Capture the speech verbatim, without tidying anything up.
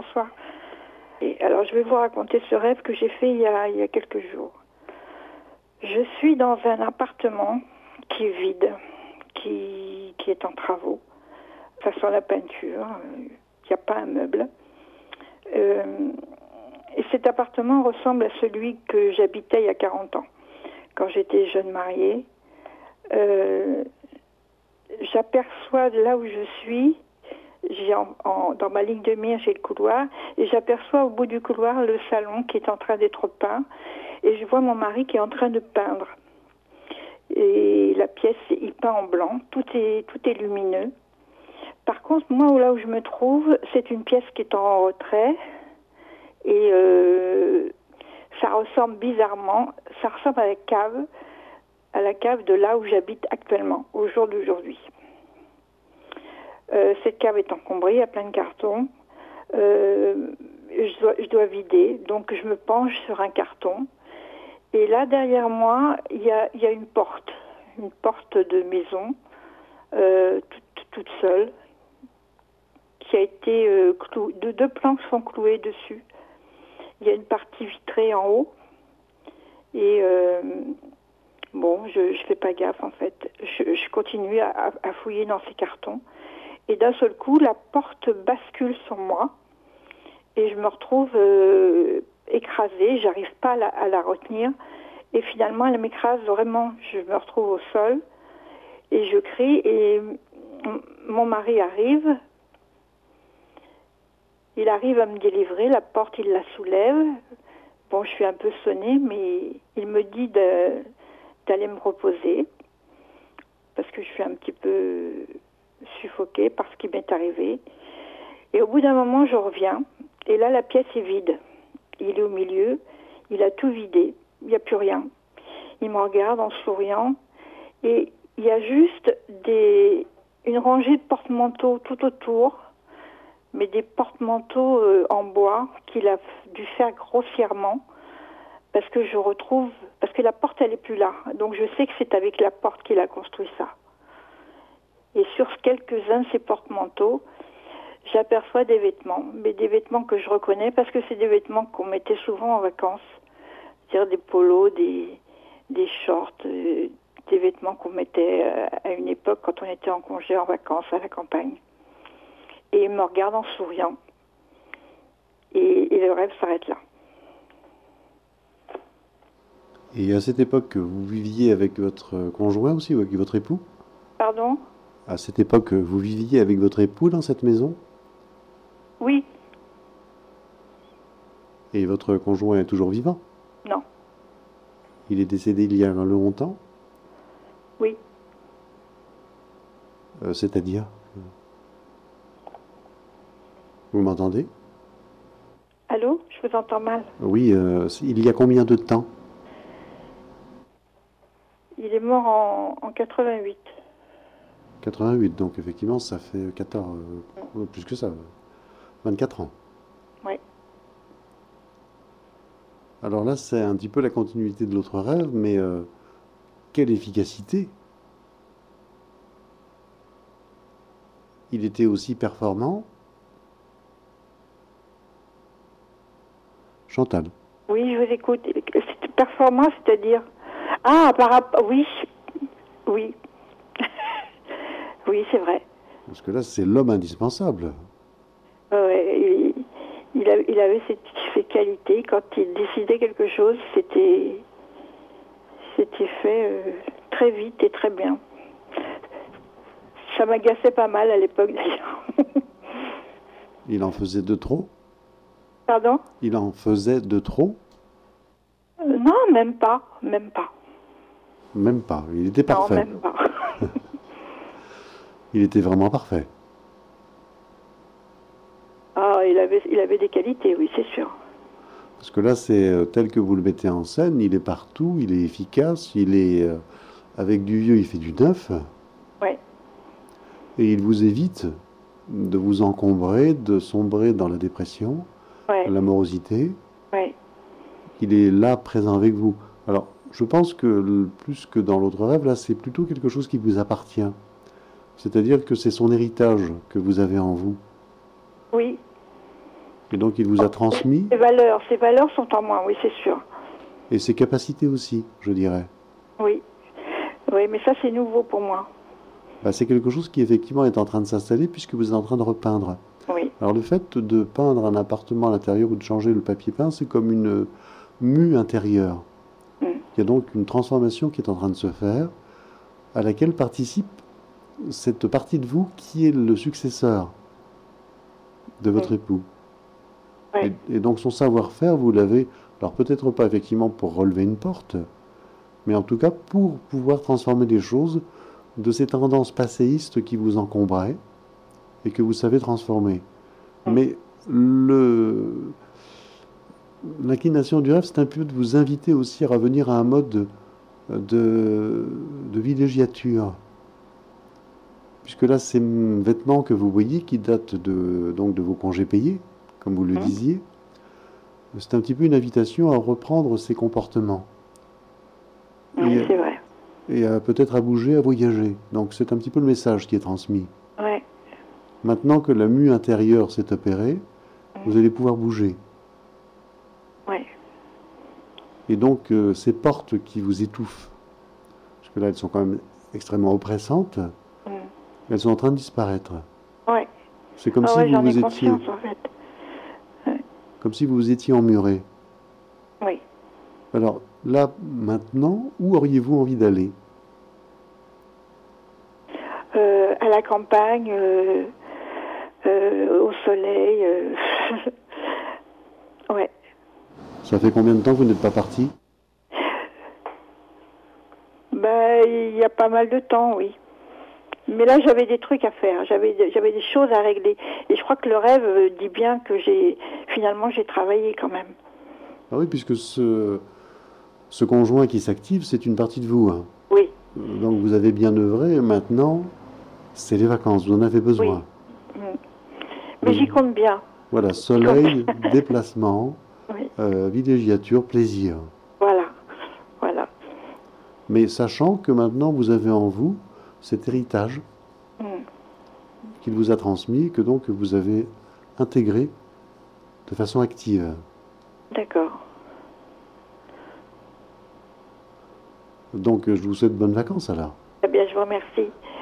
bonsoir. Et alors, je vais vous raconter ce rêve que j'ai fait il y a, il y a quelques jours. Je suis dans un appartement qui est vide, qui, qui est en travaux. Ça sent la peinture, il n'y a pas un meuble. Euh, et cet appartement ressemble à celui que j'habitais il y a quarante ans, quand j'étais jeune mariée. Euh, j'aperçois de là où je suis, j'ai en, en, dans ma ligne de mire, j'ai le couloir, et j'aperçois au bout du couloir le salon qui est en train d'être peint, et je vois mon mari qui est en train de peindre. Et la pièce, il peint en blanc, tout est, tout est lumineux. Par contre, moi, là où je me trouve, c'est une pièce qui est en retrait, et euh, ça ressemble bizarrement, ça ressemble à la cave, à la cave de là où j'habite actuellement, au jour d'aujourd'hui. Euh, cette cave est encombrée, il y a plein de cartons. Euh, je, dois, je dois vider, donc je me penche sur un carton. Et là, derrière moi, il y a, il y a une porte, une porte de maison, euh, toute, toute seule, qui a été euh, clouée. Deux, deux planches sont clouées dessus. Il y a une partie vitrée en haut. Et euh, bon, je ne fais pas gaffe en fait. Je, je continue à, à fouiller dans ces cartons. Et d'un seul coup, la porte bascule sur moi. Et je me retrouve euh, écrasée. J'arrive pas à la, à la retenir. Et finalement, elle m'écrase vraiment. Je me retrouve au sol. Et je crie. Et mon mari arrive. Il arrive à me délivrer. La porte, il la soulève. Bon, je suis un peu sonnée, mais il me dit de, d'aller me reposer. Parce que je suis un petit peu suffoquée par ce qui m'est arrivé. Et au bout d'un moment, je reviens. Et là, la pièce est vide. Il est au milieu. Il a tout vidé. Il n'y a plus rien. Il me regarde en souriant. Et il y a juste des, une rangée de porte-manteaux tout autour. Mais des porte-manteaux euh, en bois qu'il a dû faire grossièrement. Parce que je retrouve... Parce que la porte, elle n'est plus là. Donc je sais que c'est avec la porte qu'il a construit ça. Et sur quelques-uns de ces porte-manteaux, j'aperçois des vêtements. Mais des vêtements que je reconnais parce que c'est des vêtements qu'on mettait souvent en vacances. C'est-à-dire des polos, des, des shorts, euh, des vêtements qu'on mettait euh, à une époque quand on était en congé en vacances à la campagne. Et il me regarde en souriant. Et, et le rêve s'arrête là. Et à cette époque, vous viviez avec votre conjoint aussi ou avec votre époux? Pardon? À cette époque, vous viviez avec votre époux dans cette maison? Oui. Et votre conjoint est toujours vivant? Non. Il est décédé il y a longtemps? Oui. Euh, c'est-à-dire? Vous m'entendez? Allô? Je vous entends mal. Oui, euh, il y a combien de temps? Il est mort en, en quatre-vingt-huit. quatre-vingt-huit, donc effectivement, ça fait quatorze, euh, plus que ça, vingt-quatre ans. Oui. Alors là, c'est un petit peu la continuité de l'autre rêve, mais euh, quelle efficacité! Il était aussi performant. Chantal. Oui, je vous écoute. C'est performant, c'est-à-dire... Ah, par rapport... Oui. Oui. Oui, c'est vrai. Parce que là, c'est l'homme indispensable. Ouais, il, il, a, il avait ses, ses qualités. Quand il décidait quelque chose, c'était, c'était fait euh, très vite et très bien. Ça m'agaçait pas mal à l'époque, d'ailleurs. Il en faisait de trop? Pardon? Il en faisait de trop? euh, Non, même pas. Même pas. Même pas. Il était parfait. Non, même pas. Il était vraiment parfait. Ah, il avait, il avait des qualités, oui, c'est sûr. Parce que là, c'est euh, tel que vous le mettez en scène, il est partout, il est efficace, il est euh, avec du vieux, il fait du neuf. Oui. Et il vous évite de vous encombrer, de sombrer dans la dépression, Ouais. la morosité. Oui. Il est là, présent avec vous. Alors, je pense que plus que dans l'autre rêve, là, c'est plutôt quelque chose qui vous appartient. C'est-à-dire que c'est son héritage que vous avez en vous. Oui. Et donc il vous a transmis. Ses valeurs, ses valeurs sont en moi, oui, c'est sûr. Et ses capacités aussi, je dirais. Oui, oui, mais ça c'est nouveau pour moi. Bah, c'est quelque chose qui effectivement est en train de s'installer puisque vous êtes en train de repeindre. Oui. Alors le fait de peindre un appartement à l'intérieur ou de changer le papier peint, c'est comme une mue intérieure. Mm. Il y a donc une transformation qui est en train de se faire, à laquelle participe cette partie de vous qui est le successeur de votre Oui. époux. Oui. Et, et donc son savoir-faire, vous l'avez, alors peut-être pas effectivement pour relever une porte, mais en tout cas pour pouvoir transformer les choses de ces tendances passéistes qui vous encombraient et que vous savez transformer. Mm. Mais le, l'inclination du rêve, c'est un peu de vous inviter aussi à revenir à un mode de, de, de villégiature. Puisque là, ces vêtements que vous voyez qui datent de, donc de vos congés payés, comme vous le Mm. disiez, c'est un petit peu une invitation à reprendre ces comportements. Oui, Et, c'est vrai. et à peut-être à bouger, à voyager. Donc c'est un petit peu le message qui est transmis. Ouais. Maintenant que la mue intérieure s'est opérée, Mm. vous allez pouvoir bouger. Ouais. Et donc euh, ces portes qui vous étouffent, parce que là elles sont quand même extrêmement oppressantes, Mm. elles sont en train de disparaître. Ouais. C'est comme Ah si ouais, vous j'en ai vous étiez, conscience en fait. comme si vous vous étiez emmuré. Oui. Alors là, maintenant, où auriez-vous envie d'aller? Euh, à la campagne, euh, euh, au soleil. euh, Ouais. Ça fait combien de temps que vous n'êtes pas parti? Ben, il y a pas mal de temps, oui. Mais là, j'avais des trucs à faire, j'avais j'avais des choses à régler. Et je crois que le rêve euh, dit bien que j'ai finalement j'ai travaillé quand même. Ah oui, puisque ce, ce conjoint qui s'active, c'est une partie de vous, hein. Oui, Donc vous avez bien œuvré, maintenant, c'est les vacances, vous en avez oui. besoin. Mm. Mais Donc, j'y compte bien. voilà, J'y compte soleil, bien. déplacement, Oui. euh, villégiature, plaisir. Voilà, voilà. Mais sachant que maintenant vous avez en vous cet héritage Mm. qu'il vous a transmis, que donc vous avez intégré de façon active. D'accord. Donc je vous souhaite bonnes vacances alors. Eh bien, je vous remercie.